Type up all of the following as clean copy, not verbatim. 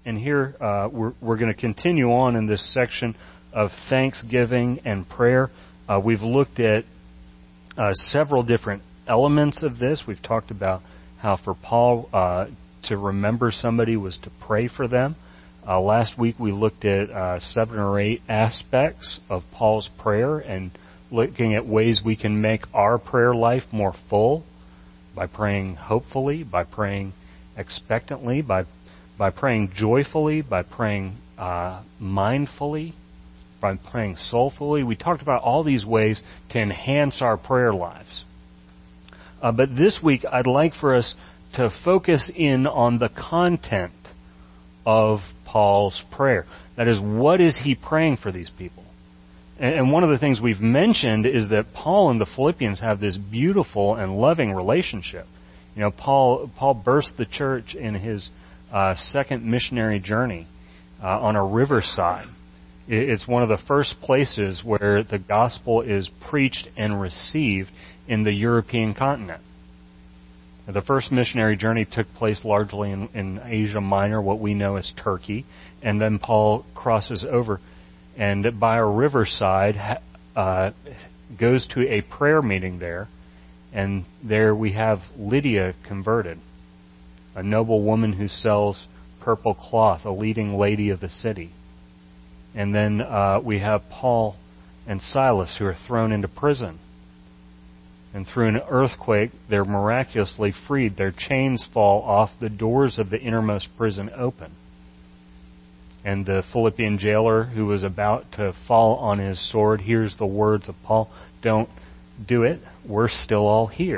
And here we're going to continue on in this section of thanksgiving and prayer. We've looked at several different elements of this. We've talked about how for Paul to remember somebody was to pray for them. Last week we looked at 7 or 8 aspects of Paul's prayer and looking at ways we can make our prayer life more full by praying hopefully, by praying expectantly, by praying joyfully, by praying mindfully, by praying soulfully. We talked about all these ways to enhance our prayer lives. But this week I'd like for us to focus in on the content of Paul's prayer. That is, what is he praying for these people? And one of the things we've mentioned is that Paul and the Philippians have this beautiful and loving relationship. You know, Paul birthed the church in his second missionary journey on a riverside. It's one of the first places where the gospel is preached and received in the European continent. The first missionary journey took place largely in Asia Minor, what we know as Turkey, and then Paul crosses over and by a riverside goes to a prayer meeting there, and there we have Lydia converted, a noble woman who sells purple cloth, a leading lady of the city. And then we have Paul and Silas who are thrown into prison. And through an earthquake, they're miraculously freed. Their chains fall off, the doors of the innermost prison open. And the Philippian jailer who was about to fall on his sword hears the words of Paul, "Don't do it, we're still all here."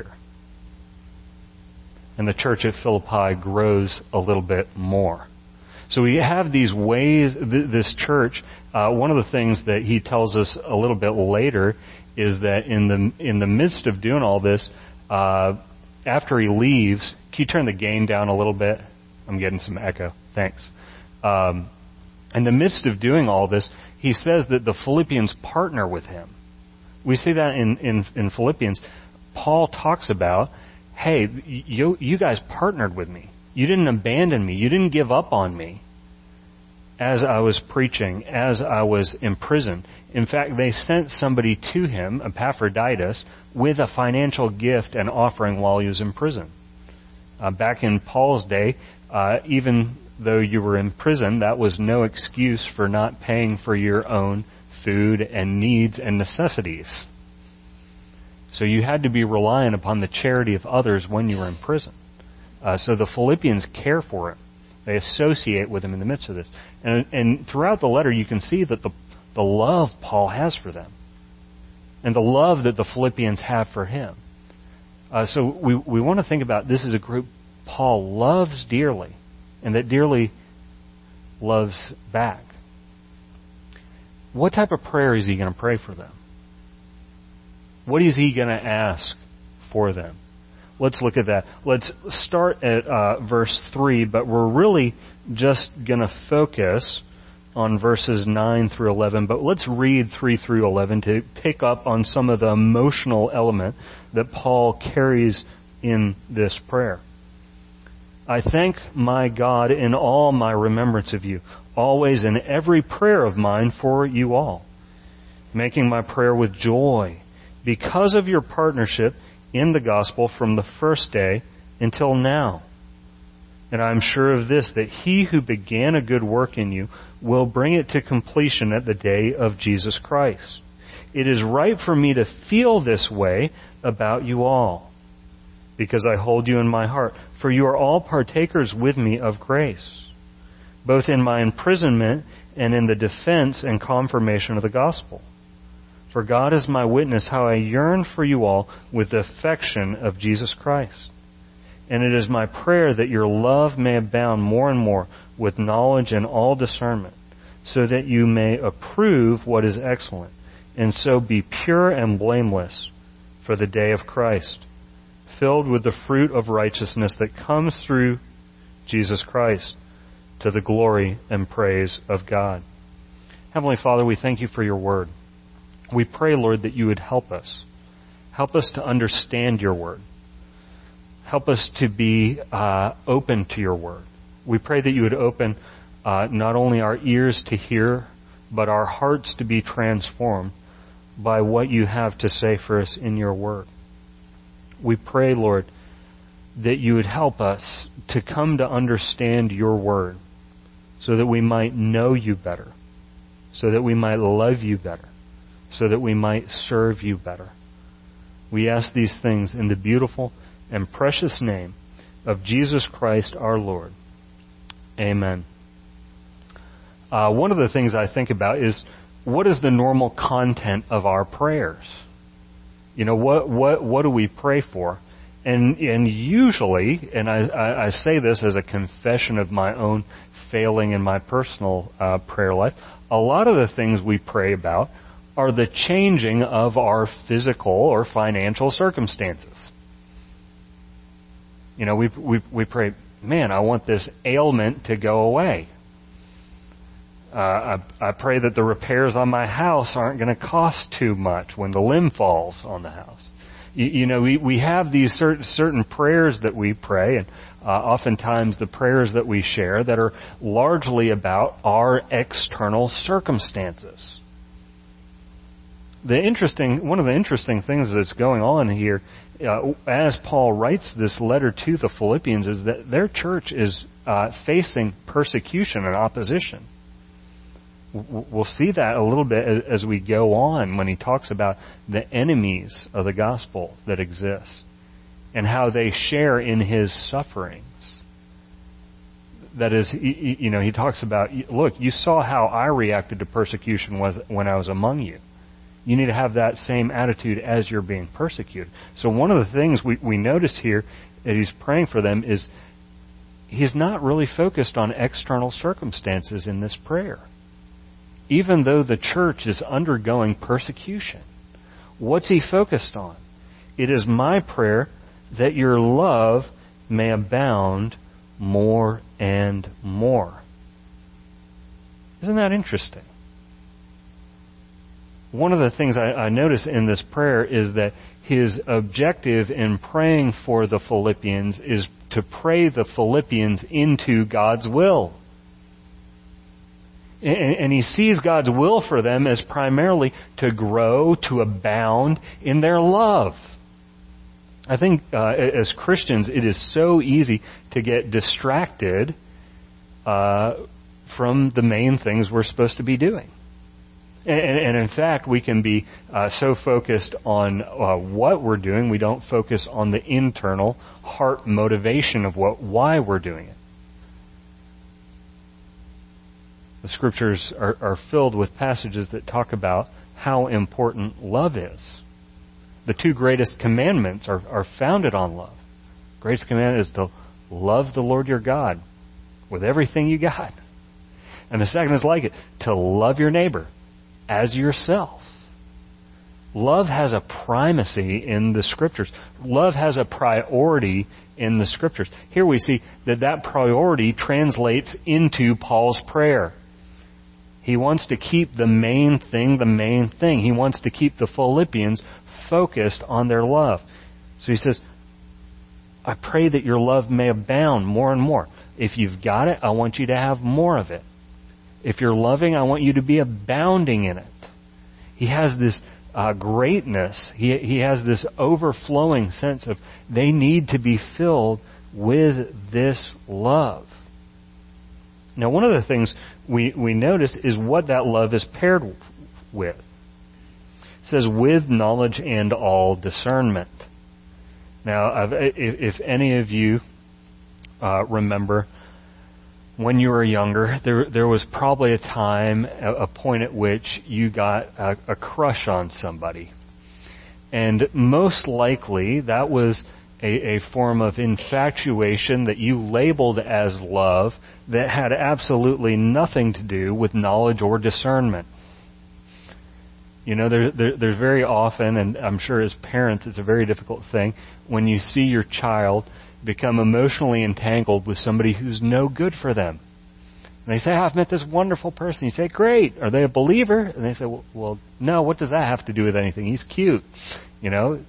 And the church at Philippi grows a little bit more. So we have these ways, this church, one of the things that he tells us a little bit later is that in the midst of doing all this, after he leaves, can you turn the gain down a little bit? I'm getting some echo. Thanks. In the midst of doing all this, he says that the Philippians partner with him. We see that in Philippians. Paul talks about, hey, you guys partnered with me. You didn't abandon me. You didn't give up on me as I was preaching, as I was in prison. In fact, they sent somebody to him, Epaphroditus, with a financial gift and offering while he was in prison. Back in Paul's day, even though you were in prison, that was no excuse for not paying for your own food and needs and necessities. So you had to be reliant upon the charity of others when you were in prison. So the Philippians care for him. They associate with him in the midst of this. And throughout the letter, you can see that the love Paul has for them and the love that the Philippians have for him. So we want to think about this as a group Paul loves dearly and that dearly loves back. What type of prayer is he going to pray for them? What is he going to ask for them? Let's look at that. Let's start at verse 3, but we're really just going to focus on verses 9 through 11. But let's read 3 through 11 to pick up on some of the emotional element that Paul carries in this prayer. I thank my God in all my remembrance of you, always in every prayer of mine for you all, making my prayer with joy because of your partnership in the gospel from the first day until now. And I'm sure of this, that he who began a good work in you will bring it to completion at the day of Jesus Christ. It is right for me to feel this way about you all, because I hold you in my heart, for you are all partakers with me of grace, both in my imprisonment and in the defense and confirmation of the gospel. For God is my witness how I yearn for you all with the affection of Jesus Christ. And it is my prayer that your love may abound more and more with knowledge and all discernment, so that you may approve what is excellent, and so be pure and blameless for the day of Christ, filled with the fruit of righteousness that comes through Jesus Christ, to the glory and praise of God. Heavenly Father, we thank you for your word. We pray, Lord, that you would help us. Help us to understand your word. Help us to be open to your word. We pray that you would open not only our ears to hear, but our hearts to be transformed by what you have to say for us in your word. We pray, Lord, that you would help us to come to understand your word so that we might know you better, so that we might love you better, so that we might serve you better. We ask these things in the beautiful and precious name of Jesus Christ our Lord. Amen. One of the things I think about is, what is the normal content of our prayers? You know, what do we pray for? And usually, and I say this as a confession of my own failing in my personal prayer life, a lot of the things we pray about are the changing of our physical or financial circumstances. You know, we pray, man, I want this ailment to go away. I pray that the repairs on my house aren't going to cost too much when the limb falls on the house. You know, we have these certain prayers that we pray, and oftentimes the prayers that we share that are largely about our external circumstances. One of the interesting things that's going on here, as Paul writes this letter to the Philippians, is that their church is facing persecution and opposition. We'll see that a little bit as we go on when he talks about the enemies of the gospel that exist and how they share in his sufferings. That is, you know, he talks about, look, you saw how I reacted to persecution when I was among you. You need to have that same attitude as you're being persecuted. So one of the things we notice here that he's praying for them is he's not really focused on external circumstances in this prayer. Even though the church is undergoing persecution, what's he focused on? It is my prayer that your love may abound more and more. Isn't that interesting? One of the things I notice in this prayer is that his objective in praying for the Philippians is to pray the Philippians into God's will. And he sees God's will for them as primarily to grow, to abound in their love. I think as Christians, it is so easy to get distracted from the main things we're supposed to be doing. And in fact, we can be so focused on what we're doing, we don't focus on the internal heart motivation of why we're doing it. The scriptures are filled with passages that talk about how important love is. The two greatest commandments are founded on love. The greatest commandment is to love the Lord your God with everything you got. And the second is like it, to love your neighbor as yourself. Love has a primacy in the scriptures. Love has a priority in the scriptures. Here we see that priority translates into Paul's prayer. He wants to keep the main thing the main thing. He wants to keep the Philippians focused on their love. So he says, I pray that your love may abound more and more. If you've got it, I want you to have more of it. If you're loving, I want you to be abounding in it. He has this greatness. He has this overflowing sense of they need to be filled with this love. Now, one of the things we notice is what that love is paired with. It says, with knowledge and all discernment. Now, if any of you remember when you were younger, there was probably a time, a point at which you got a crush on somebody. And most likely that was a form of infatuation that you labeled as love that had absolutely nothing to do with knowledge or discernment. You know, there's very often, and I'm sure as parents it's a very difficult thing, when you see your child become emotionally entangled with somebody who's no good for them. And they say, I've met this wonderful person. You say, great. Are they a believer? And they say, well, no, what does that have to do with anything? He's cute. You know,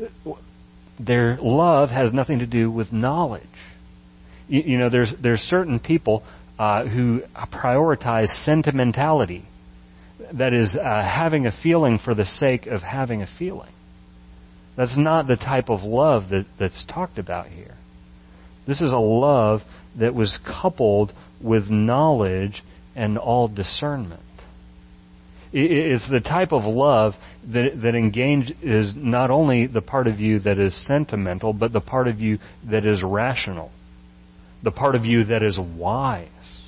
their love has nothing to do with knowledge. You know, there's certain people, who prioritize sentimentality. That is, having a feeling for the sake of having a feeling. That's not the type of love that's talked about here. This is a love that was coupled with knowledge and all discernment. It's the type of love that engages not only the part of you that is sentimental, but the part of you that is rational, the part of you that is wise.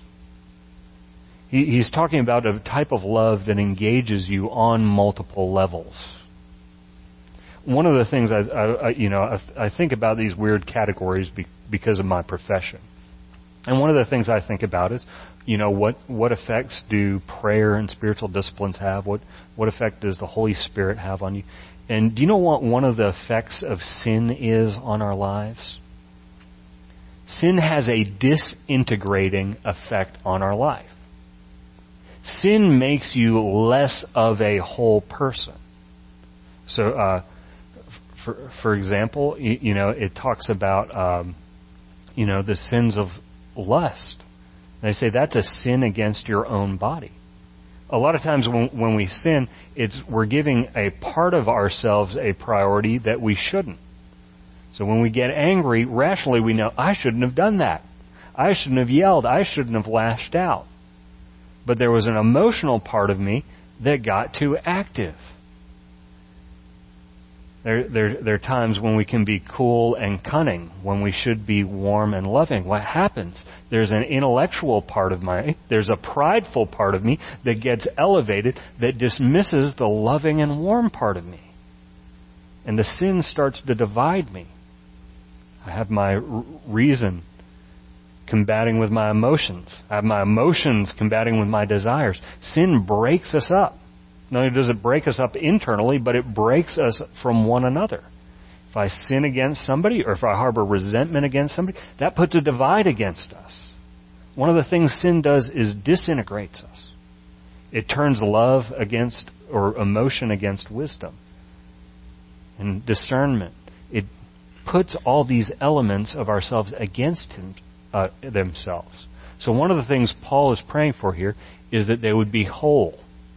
He's talking about a type of love that engages you on multiple levels. One of the things I think about these weird categories because of my profession. And one of the things I think about is, what effects do prayer and spiritual disciplines have? What effect does the Holy Spirit have on you? And do you know what one of the effects of sin is on our lives? Sin has a disintegrating effect on our life. Sin makes you less of a whole person. So, for example, it talks about, the sins of lust. They say that's a sin against your own body. A lot of times when we sin, we're giving a part of ourselves a priority that we shouldn't. So when we get angry, rationally we know, I shouldn't have done that. I shouldn't have yelled. I shouldn't have lashed out. But there was an emotional part of me that got too active. There are times when we can be cool and cunning, when we should be warm and loving. What happens? There's an intellectual part of there's a prideful part of me that gets elevated, that dismisses the loving and warm part of me. And the sin starts to divide me. I have my reason combating with my emotions. I have my emotions combating with my desires. Sin breaks us up. Not only does it break us up internally, but it breaks us from one another. If I sin against somebody, or if I harbor resentment against somebody, that puts a divide against us. One of the things sin does is disintegrates us. It turns love against, or emotion against wisdom. And discernment. It puts all these elements of ourselves against themselves. So one of the things Paul is praying for here is that they would be whole.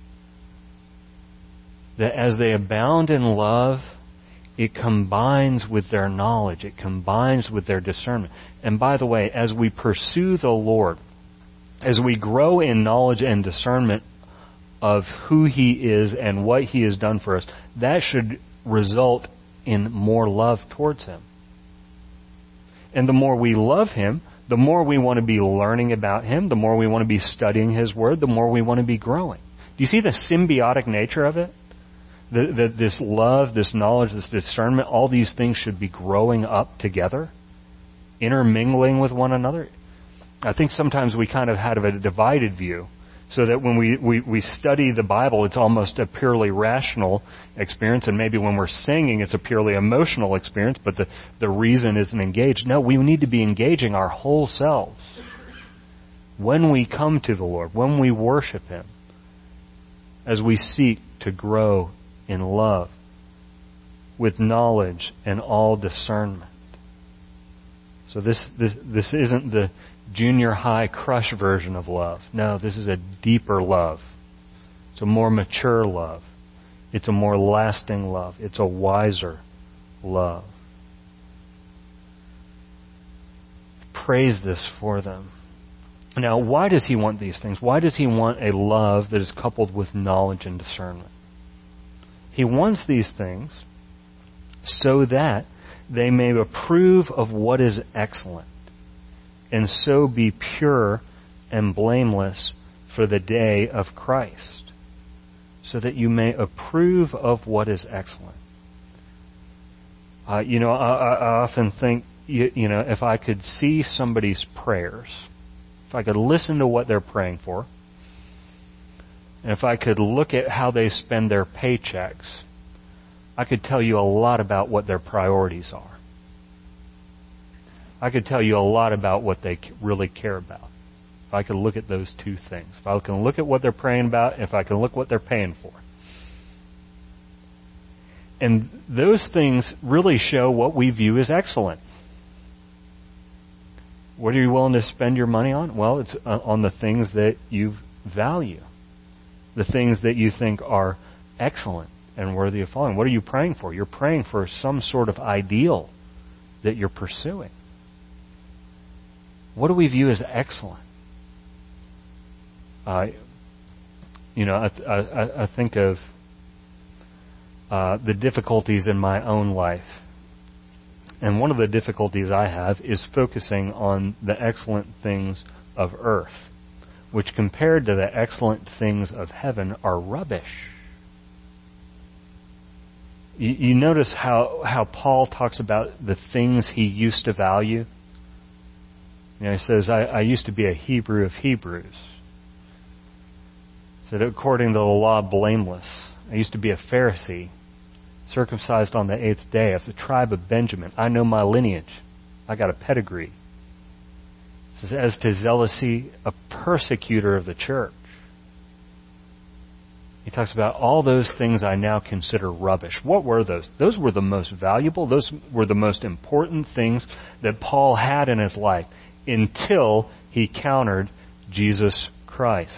That as they abound in love, it combines with their knowledge. It combines with their discernment. And by the way, as we pursue the Lord, as we grow in knowledge and discernment of who He is and what He has done for us, that should result in more love towards Him. And the more we love Him, the more we want to be learning about Him, the more we want to be studying His Word, the more we want to be growing. Do you see the symbiotic nature of it? This love, this knowledge, this discernment, all these things should be growing up together, intermingling with one another. I think sometimes we kind of have a divided view, so that when we study the Bible, it's almost a purely rational experience, and maybe when we're singing, it's a purely emotional experience, but the reason isn't engaged. No, we need to be engaging our whole selves when we come to the Lord, when we worship Him, as we seek to grow in love, with knowledge and all discernment. So this isn't the junior high crush version of love. No, this is a deeper love. It's a more mature love. It's a more lasting love. It's a wiser love. Praise this for them. Now, why does He want these things? Why does He want a love that is coupled with knowledge and discernment? He wants these things so that they may approve of what is excellent, and so be pure and blameless for the day of Christ, so that you may approve of what is excellent. I often think, if I could see somebody's prayers, if I could listen to what they're praying for, and if I could look at how they spend their paychecks, I could tell you a lot about what their priorities are. I could tell you a lot about what they really care about. If I could look at those two things. If I can look at what they're praying about, if I can look what they're paying for. And those things really show what we view as excellent. What are you willing to spend your money on? Well, it's on the things that you value, the things that you think are excellent and worthy of following. What are you praying for? You're praying for some sort of ideal that you're pursuing. What do we view as excellent? I think of the difficulties in my own life. And one of the difficulties I have is focusing on the excellent things of earth, which compared to the excellent things of heaven are rubbish. You notice how Paul talks about the things he used to value? He says, I used to be a Hebrew of Hebrews. He said, according to the law, blameless. I used to be a Pharisee, circumcised on the 8th day, of the tribe of Benjamin. I know my lineage. I got a pedigree. It says, as to zealousy, a persecutor of the church. He talks about all those things I now consider rubbish. What were those? Those were the most valuable. Those were the most important things that Paul had in his life until he encountered Jesus Christ.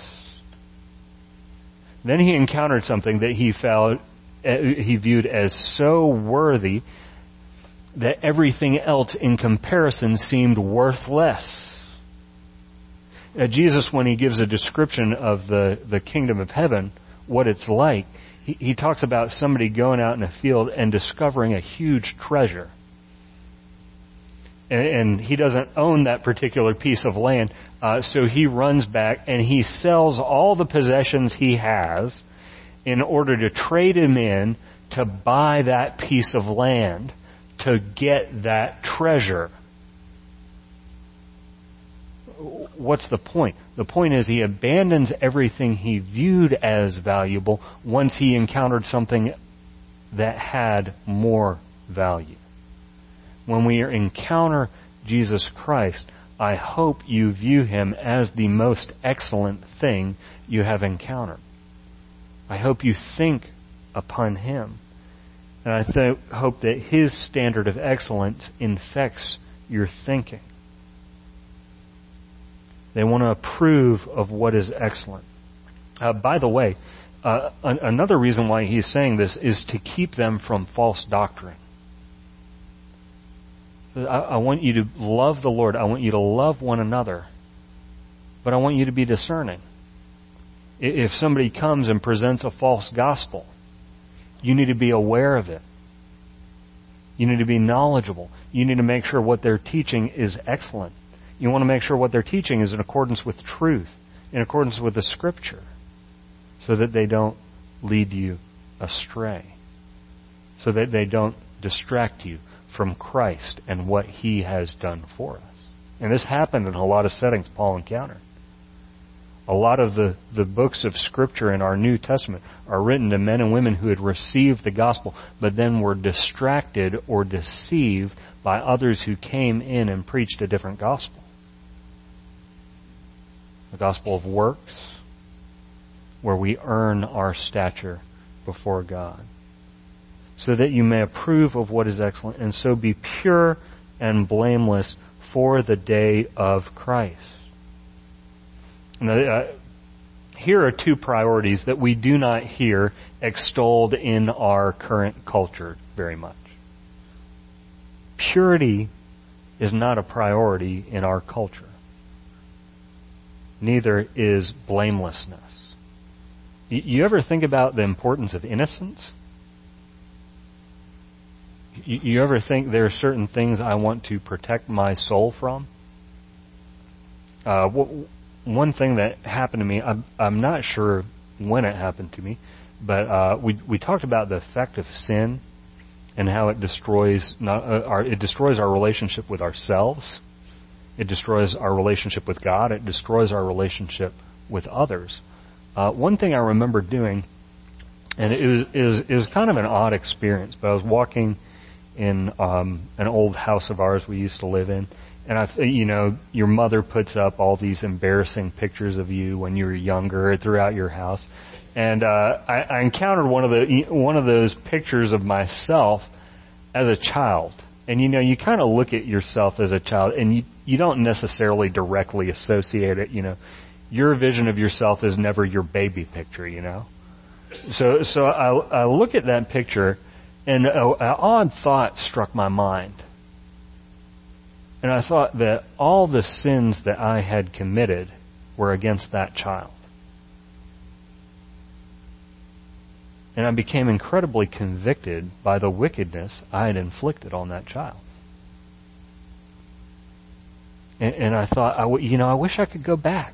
Then he encountered something that he viewed as so worthy that everything else in comparison seemed worthless. Jesus, when he gives a description of the kingdom of heaven, what it's like, he talks about somebody going out in a field and discovering a huge treasure. And he doesn't own that particular piece of land, so he runs back and he sells all the possessions he has in order to trade him in to buy that piece of land, to get that treasure. What's the point? The point is he abandons everything he viewed as valuable once he encountered something that had more value. When we encounter Jesus Christ, I hope you view him as the most excellent thing you have encountered. I hope you think upon him. And I hope that his standard of excellence infects your thinking. They want to approve of what is excellent. By the way, another reason why he's saying this is to keep them from false doctrine. I want you to love the Lord. I want you to love one another. But I want you to be discerning. If somebody comes and presents a false gospel, you need to be aware of it. You need to be knowledgeable. You need to make sure what they're teaching is excellent. You want to make sure what they're teaching is in accordance with truth, in accordance with the Scripture, so that they don't lead you astray, so that they don't distract you from Christ and what he has done for us. And this happened in a lot of settings Paul encountered. A lot of the books of Scripture in our New Testament are written to men and women who had received the gospel, but then were distracted or deceived by others who came in and preached a different gospel. The gospel of works, where we earn our stature before God, so that you may approve of what is excellent, and so be pure and blameless for the day of Christ. Now, here are two priorities that we do not hear extolled in our current culture very much. Purity is not a priority in our culture. Neither is blamelessness. You ever think about the importance of innocence? You ever think there are certain things I want to protect my soul from? One thing that happened to me, I'm not sure when it happened to me, but we talked about the effect of sin and how it destroys our relationship with ourselves. It destroys our relationship with God. It destroys our relationship with others. One thing I remember doing, and it was kind of an odd experience, but I was walking in an old house of ours we used to live in, and your mother puts up all these embarrassing pictures of you when you were younger throughout your house, and I encountered one of those pictures of myself as a child. And you kind of look at yourself as a child, and you don't necessarily directly associate it. Your vision of yourself is never your baby picture. So I look at that picture, and an odd thought struck my mind. And I thought that all the sins that I had committed were against that child. And I became incredibly convicted by the wickedness I had inflicted on that child. And I thought, I wish I could go back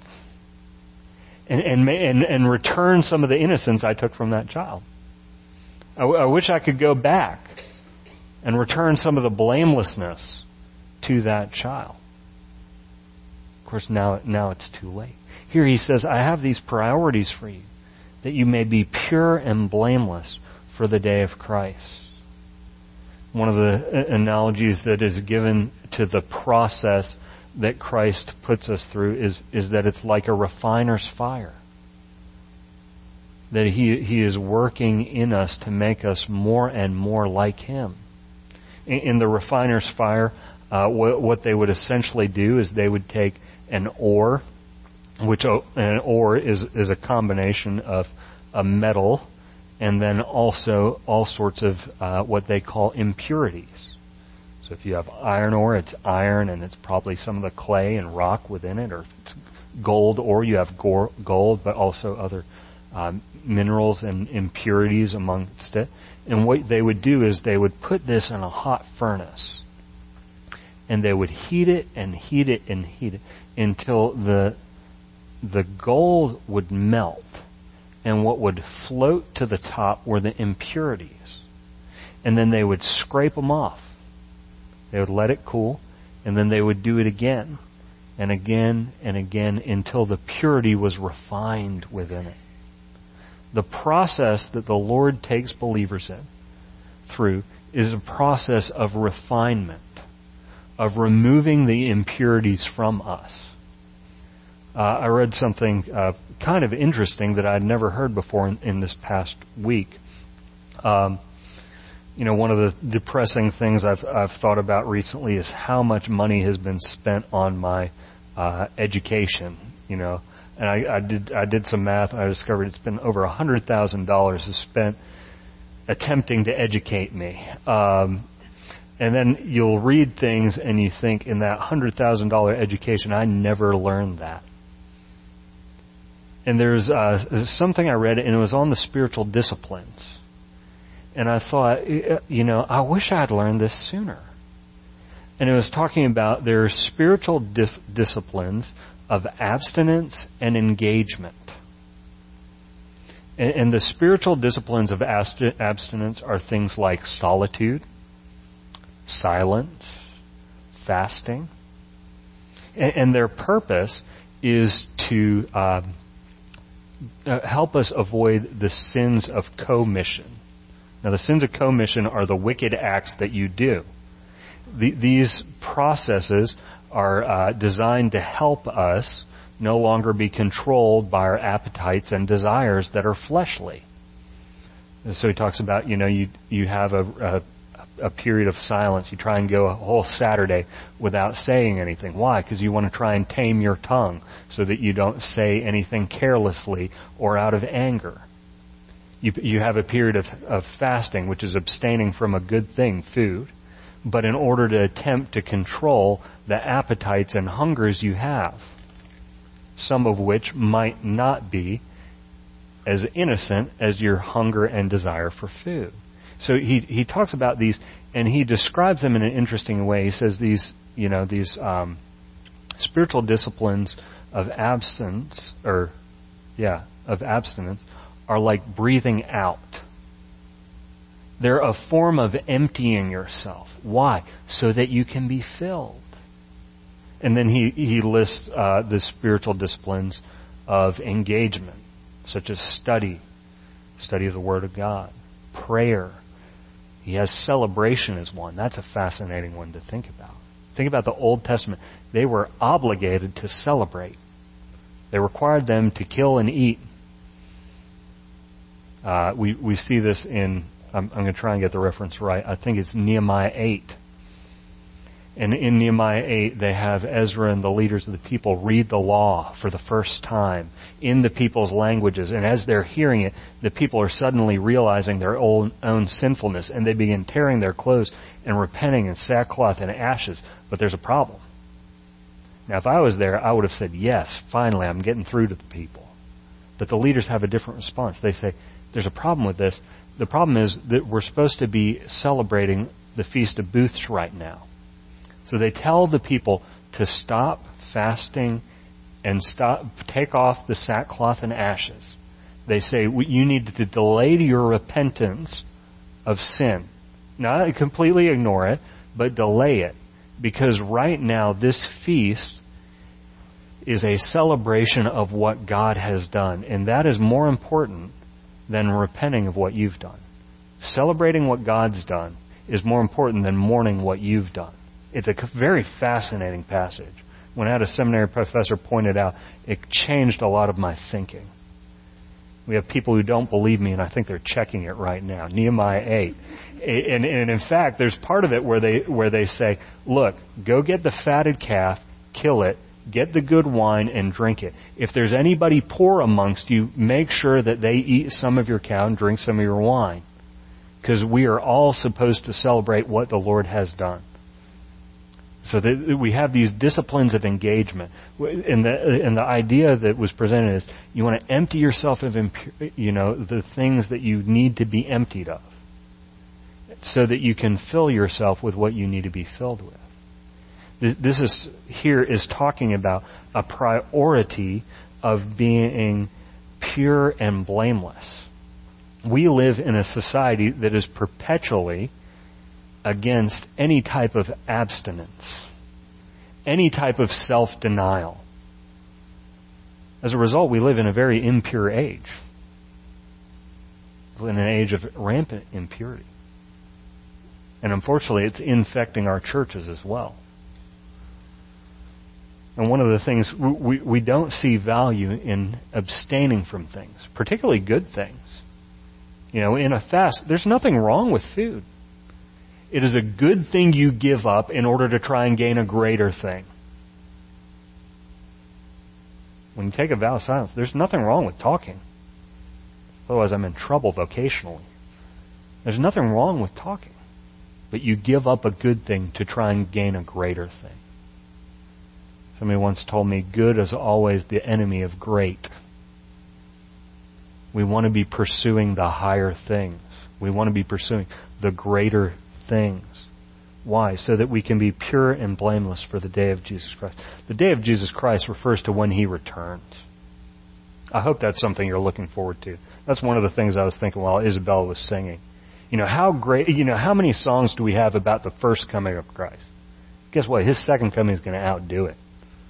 and return some of the innocence I took from that child. I wish I could go back and return some of the blamelessness to that child. Of course, now it's too late. Here he says, I have these priorities for you, that you may be pure and blameless for the day of Christ. One of the analogies that is given to the process that Christ puts us through is that it's like a refiner's fire. That he is working in us to make us more and more like Him. In the refiner's fire, what they would essentially do is they would take an ore, which an ore is a combination of a metal and then also all sorts of what they call impurities. So if you have iron ore, it's iron and it's probably some of the clay and rock within it, or if it's gold ore, you have gold, but also other minerals and impurities amongst it. And what they would do is they would put this in a hot furnace, and they would heat it and heat it and heat it until the gold would melt, and what would float to the top were the impurities. And then they would scrape them off. They would let it cool, and then they would do it again and again and again until the purity was refined within it. The process that the Lord takes believers through is a process of refinement, of removing the impurities from us. I read something kind of interesting that I'd never heard before in this past week. One of the depressing things I've thought about recently is how much money has been spent on my education. And I did some math, and I discovered it's been over $100,000 is spent attempting to educate me. And then you'll read things and you think, in that $100,000 education, I never learned that. And there's something I read, and it was on the spiritual disciplines. And I thought, I wish I had learned this sooner. And it was talking about their spiritual disciplines of abstinence and engagement. And the spiritual disciplines of abstinence are things like solitude, silence, fasting. And their purpose is to help us avoid the sins of commission. Now, the sins of commission are the wicked acts that you do. These processes are designed to help us no longer be controlled by our appetites and desires that are fleshly. And so he talks about, you have a period of silence. You try and go a whole Saturday without saying anything. Why? Because you want to try and tame your tongue so that you don't say anything carelessly or out of anger. You have a period of fasting, which is abstaining from a good thing, food, but in order to attempt to control the appetites and hungers you have, some of which might not be as innocent as your hunger and desire for food. So he talks about these, and he describes them in an interesting way. He says these spiritual disciplines of abstinence are like breathing out. They're a form of emptying yourself. Why? So that you can be filled. And then he lists the spiritual disciplines of engagement, such as study of the Word of God, prayer. He has celebration as one. That's a fascinating one to think about. Think about the Old Testament. They were obligated to celebrate. They required them to kill and eat. We see this in, I'm going to try and get the reference right, I think it's Nehemiah 8. And in Nehemiah 8, they have Ezra and the leaders of the people read the law for the first time in the people's languages. And as they're hearing it, the people are suddenly realizing their own sinfulness, and they begin tearing their clothes and repenting in sackcloth and ashes. But there's a problem. Now, if I was there, I would have said, yes, finally, I'm getting through to the people. But the leaders have a different response. They say, there's a problem with this. The problem is that we're supposed to be celebrating the Feast of Booths right now. So they tell the people to stop fasting and take off the sackcloth and ashes. They say you need to delay your repentance of sin. Not completely ignore it, but delay it. Because right now this feast is a celebration of what God has done. And that is more important than repenting of what you've done. Celebrating what God's done is more important than mourning what you've done. It's a very fascinating passage. When I had a seminary professor pointed out, it changed a lot of my thinking. We have people who don't believe me, and I think they're checking it right now. Nehemiah 8. And in fact, there's part of it where they say, look, go get the fatted calf, kill it, get the good wine, and drink it. If there's anybody poor amongst you, make sure that they eat some of your cow and drink some of your wine. Because we are all supposed to celebrate what the Lord has done. So that we have these disciplines of engagement, and the idea that was presented is you want to empty yourself of the things that you need to be emptied of, so that you can fill yourself with what you need to be filled with. This is talking about a priority of being pure and blameless. We live in a society that is perpetually against any type of abstinence, any type of self-denial. As a result, we live in a very impure age, in an age of rampant impurity. And unfortunately, it's infecting our churches as well. And one of the things, we don't see value in abstaining from things, particularly good things. In a fast, there's nothing wrong with food. It is a good thing you give up in order to try and gain a greater thing. When you take a vow of silence, there's nothing wrong with talking. Otherwise, I'm in trouble vocationally. There's nothing wrong with talking. But you give up a good thing to try and gain a greater thing. Somebody once told me, good is always the enemy of great. We want to be pursuing the higher things. We want to be pursuing the greater things. Why? So that we can be pure and blameless for the day of Jesus Christ. The day of Jesus Christ refers to when He returns. I hope that's something you're looking forward to. That's one of the things I was thinking while Isabella was singing. How many songs do we have about the first coming of Christ? Guess what? His second coming is going to outdo it.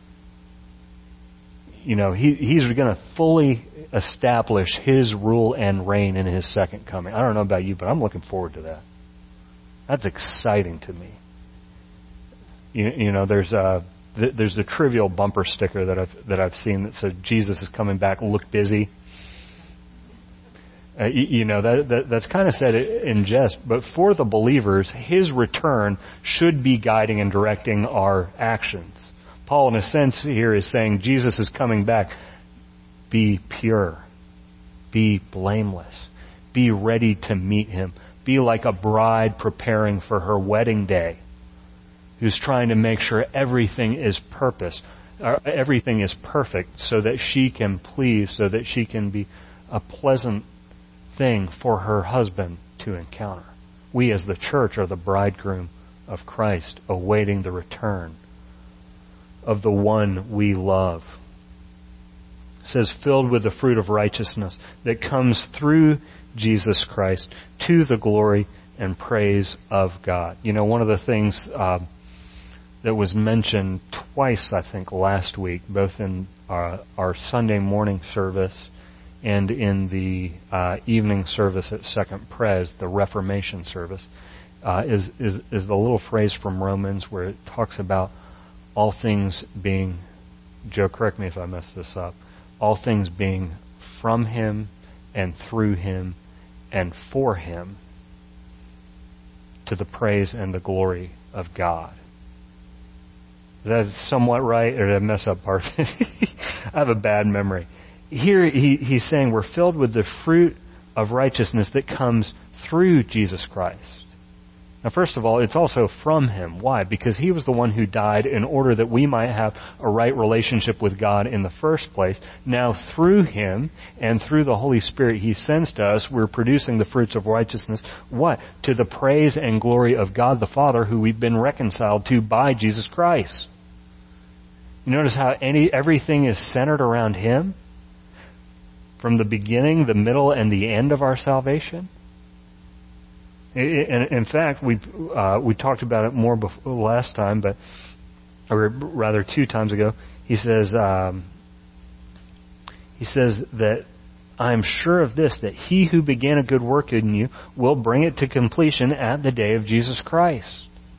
He's going to fully establish His rule and reign in His second coming. I don't know about you, but I'm looking forward to that. That's exciting to me. There's the trivial bumper sticker that I've seen that says Jesus is coming back. Look busy. That's kind of said in jest, but for the believers, His return should be guiding and directing our actions. Paul, in a sense, here is saying Jesus is coming back. Be pure. Be blameless. Be ready to meet Him. Be like a bride preparing for her wedding day, who's trying to make sure everything is perfect so that she can please, so that she can be a pleasant thing for her husband to encounter. We as the church are the bridegroom of Christ, awaiting the return of the one we love. It says, filled with the fruit of righteousness that comes through Jesus Christ to the glory and praise of God. One of the things that was mentioned twice, I think, last week, both in our Sunday morning service and in the evening service at Second Pres, the Reformation service, is the little phrase from Romans where it talks about all things being, Joe, correct me if I mess this up, all things being from Him and through Him and for Him, to the praise and the glory of God. That's somewhat right, or did I mess up part of it? I have a bad memory. Here he's saying we're filled with the fruit of righteousness that comes through Jesus Christ. Now, first of all, it's also from Him. Why? Because He was the one who died in order that we might have a right relationship with God in the first place. Now, through Him and through the Holy Spirit He sends to us, we're producing the fruits of righteousness. What? To the praise and glory of God the Father, who we've been reconciled to by Jesus Christ. You notice how everything is centered around Him? From the beginning, the middle, and the end of our salvation? In fact, we talked about it more last time, or rather 2 times ago. He says that I am sure of this, that He who began a good work in you will bring it to completion at the day of Jesus Christ.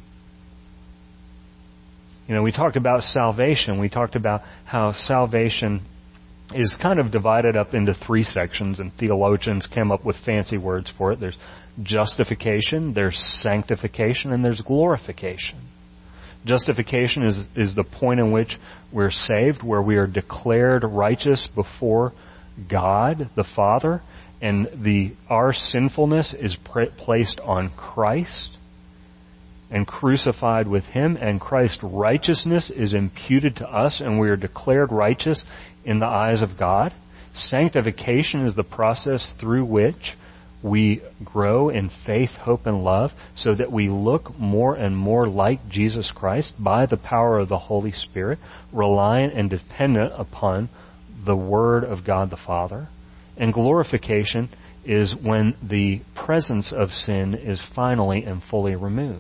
We talked about salvation. We talked about how salvation is kind of divided up into 3 sections, and theologians came up with fancy words for it. There's justification, there's sanctification, and there's glorification. Justification is the point in which we're saved, where we are declared righteous before God the Father, and our sinfulness is placed on Christ and crucified with Him, and Christ's righteousness is imputed to us, and we are declared righteous in the eyes of God. Sanctification is the process through which we grow in faith, hope, and love, so that we look more and more like Jesus Christ by the power of the Holy Spirit, reliant and dependent upon the Word of God the Father. And glorification is when the presence of sin is finally and fully removed.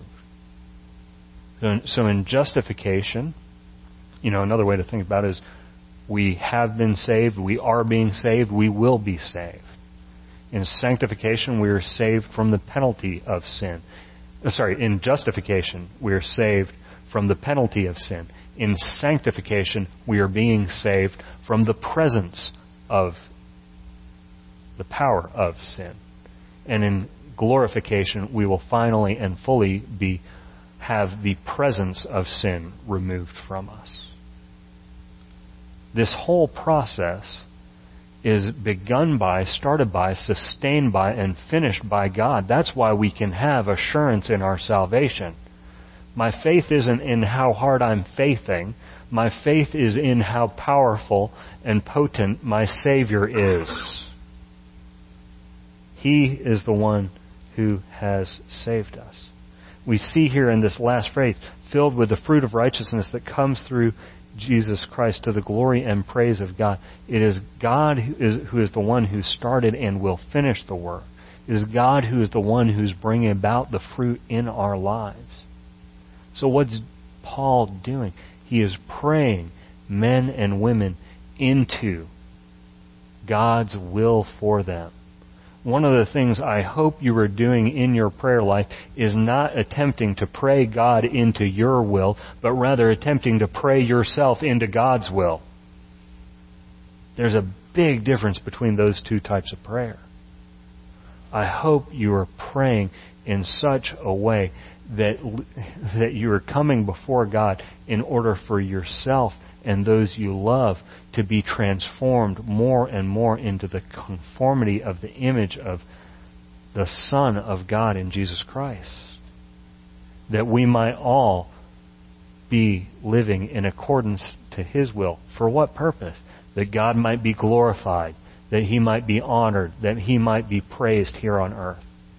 So in justification, another way to think about it is we have been saved, we are being saved, we will be saved. In sanctification, we are saved from the penalty of sin. In justification, we are saved from the penalty of sin. In sanctification, we are being saved from the presence of the power of sin. And in glorification, we will finally and fully have the presence of sin removed from us. This whole process is begun by, started by, sustained by, and finished by God. That's why we can have assurance in our salvation. My faith isn't in how hard I'm faithing. My faith is in how powerful and potent my Savior is. He is the one who has saved us. We see here in this last phrase, filled with the fruit of righteousness that comes through Jesus Christ to the glory and praise of God. It is God who is the one who started and will finish the work. It is God who is the one who's bringing about the fruit in our lives. So what's Paul doing? He is praying men and women into God's will for them. One of the things I hope you are doing in your prayer life is not attempting to pray God into your will, but rather attempting to pray yourself into God's will. There's a big difference between those 2 types of prayer. I hope you are praying in such a way that you are coming before God in order for yourself and those you love to be transformed more and more into the conformity of the image of the Son of God in Jesus Christ. That we might all be living in accordance to His will. For what purpose? That God might be glorified, that He might be honored, that He might be praised here on earth.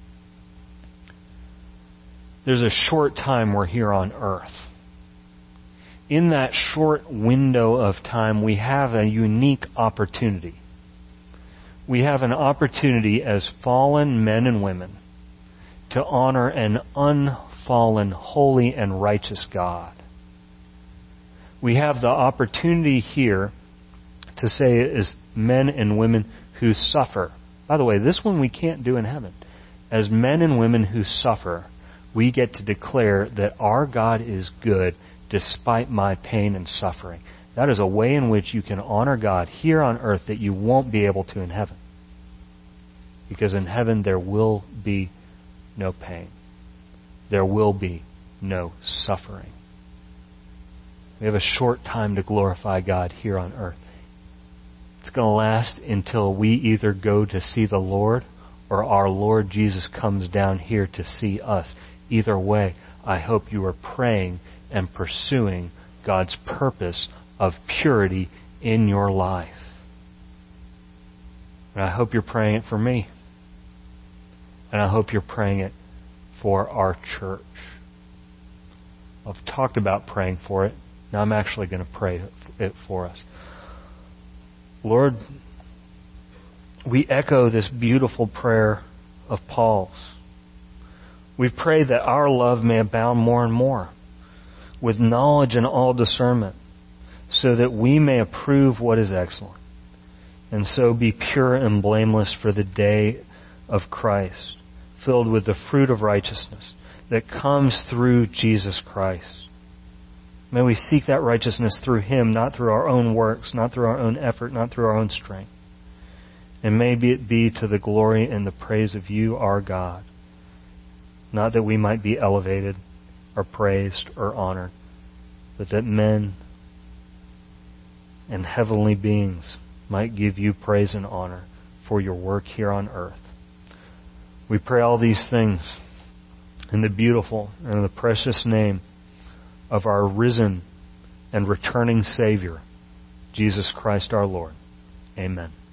There's a short time we're here on earth. In that short window of time, we have a unique opportunity. We have an opportunity as fallen men and women to honor an unfallen, holy, and righteous God. We have the opportunity here to say as men and women who suffer. By the way, this one we can't do in heaven. As men and women who suffer, we get to declare that our God is good despite my pain and suffering. That is a way in which you can honor God here on earth that you won't be able to in heaven. Because in heaven there will be no pain. There will be no suffering. We have a short time to glorify God here on earth. It's going to last until we either go to see the Lord or our Lord Jesus comes down here to see us. Either way, I hope you are praying and pursuing God's purpose of purity in your life. And I hope you're praying it for me. And I hope you're praying it for our church. I've talked about praying for it. Now I'm actually going to pray it for us. Lord, we echo this beautiful prayer of Paul's. We pray that our love may abound more and more with knowledge and all discernment, so that we may approve what is excellent, and so be pure and blameless for the day of Christ, filled with the fruit of righteousness that comes through Jesus Christ. May we seek that righteousness through Him, not through our own works, not through our own effort, not through our own strength. And may it be to the glory and the praise of You, our God. Not that we might be elevated or praised or honored, but that men and heavenly beings might give You praise and honor for Your work here on earth. We pray all these things in the beautiful and the precious name of our risen and returning Savior, Jesus Christ our Lord. Amen.